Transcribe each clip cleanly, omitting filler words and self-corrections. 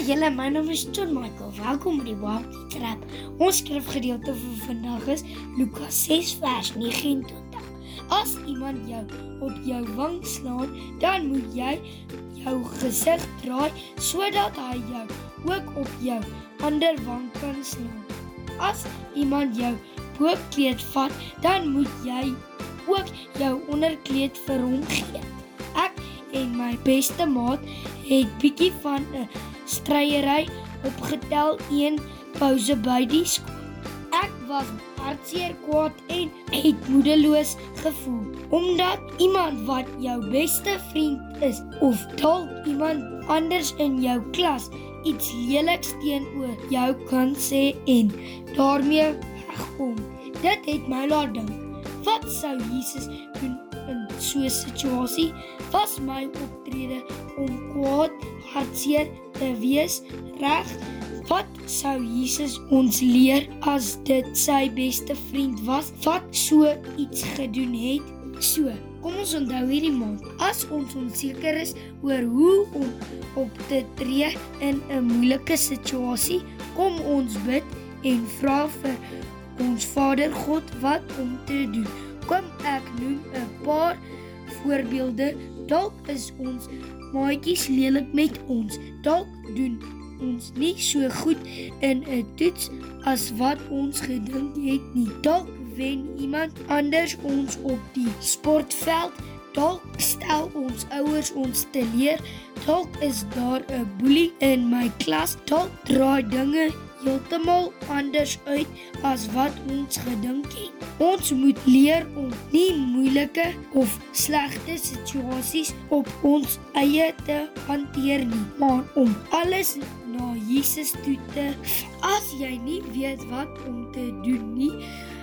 Julle, my naam is John Michael. Welkom by die Wildly Trap. Ons skrifgedeelte vir vandag is Lukas 6 vers 29. As iemand jou op jou wang slaan, dan moet jy jou gesig draai, sodat hy jou ook op jou ander wang kan slaan. As iemand jou bokkleed vat, dan moet jy ook jou onderkleed vir hom gee. Ek en my beste maat het bietjie van 'n stryery opgetel een pouse by die skool. Ek was hartseer kwaad en het moedeloos gevoel, omdat iemand wat jou beste vriend is, of dalk iemand anders in jou klas iets leliks teenoor jou kan sê en daarmee wegkom. Dit het my laat dink, wat sou Jesus doen in so 'n situasie? Was my optrede om kwaad, hartseer te wees reg? Wat sou Jesus ons leer as dit sy beste vriend was wat so iets gedoen het? So, kom ons onthou hierdie maand. As ons onseker is oor hoe om op te tree in 'n moeilike situasie, kom ons bid en vra vir ons Vader God wat om te doen. Kom ek noem 'n paar voorbeelde. Dalk is ons maatjies lelik met ons. Dalk doen ons nie so goed in 'n toets as wat ons gedink het nie. Dalk wen iemand anders ons op die sportveld. Dalk stel ons ouers ons teleur. Dalk is daar 'n boelie in my klas. Dalk draai dinge heeltemal anders uit as wat ons gedink het. Ons moet leer om nie moeilike of slegte situasies op ons eie te hanteer nie, maar om alles na Jesus toe te. As jy nie weet wat om te doen nie,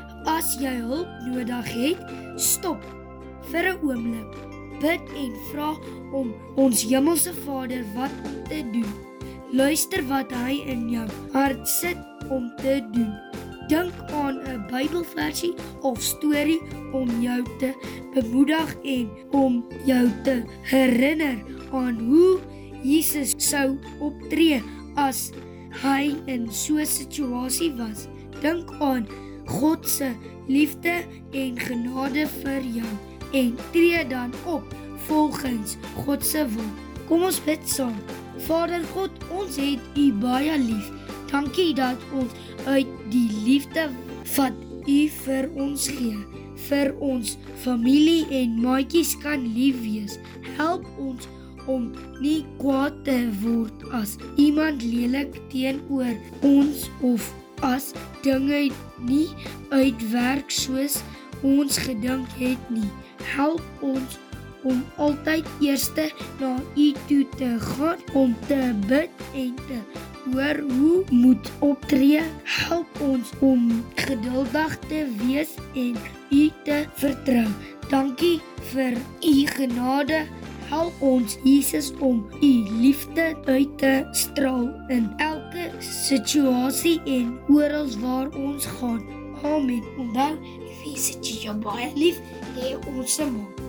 as jy hulp nodig het, stop vir 'n oomblik, bid en vra om ons hemelse Vader wat om te doen. Luister wat hy in jou hart sit om te doen. Dink aan 'n Bybelversie of storie om jou te bemoedig en om jou te herinner aan hoe Jesus sou optree as hy in so 'n situasie was. Dink aan God se liefde en genade vir jou en tree dan op volgens God se wil. Kom ons bid saam. Vader God, ons het U baie lief. Dankie dat ons uit die liefde wat U vir ons gee, vir ons familie en maatjies kan lief wees. Help ons om nie kwaad te word as iemand lelik teenoor ons of as dinge nie uitwerk soos ons gedink het nie. Help ons om altyd eerste na U toe te gaan, om te bid en te hoor hoe moet optree. Help ons om geduldig te wees en U te vertrou. Dankie vir U genade. Help ons, Jesus, om U liefde uit te straal in elke situasie en oral waar ons gaan. Amen. Onthou, Jesus het jou baie lief, hê ons se maat.